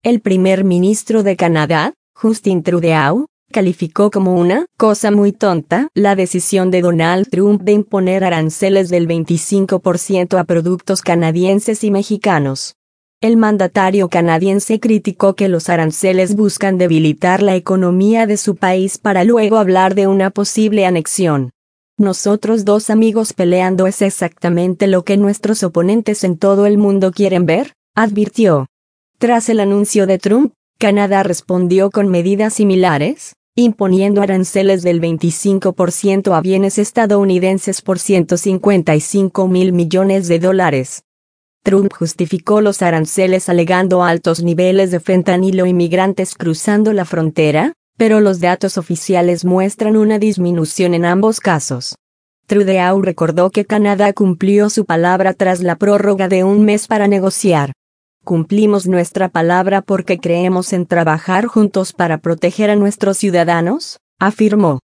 El primer ministro de Canadá, Justin Trudeau, calificó como una cosa muy tonta la decisión de Donald Trump de imponer aranceles del 25% a productos canadienses y mexicanos. El mandatario canadiense criticó que los aranceles buscan debilitar la economía de su país para luego hablar de una posible anexión. Nosotros dos amigos peleando es exactamente lo que nuestros oponentes en todo el mundo quieren ver, advirtió. Tras el anuncio de Trump, Canadá respondió con medidas similares, imponiendo aranceles del 25% a bienes estadounidenses por $155 mil millones. Trump justificó los aranceles alegando altos niveles de fentanilo y migrantes cruzando la frontera, pero los datos oficiales muestran una disminución en ambos casos. Trudeau recordó que Canadá cumplió su palabra tras la prórroga de un mes para negociar. Cumplimos nuestra palabra porque creemos en trabajar juntos para proteger a nuestros ciudadanos, afirmó.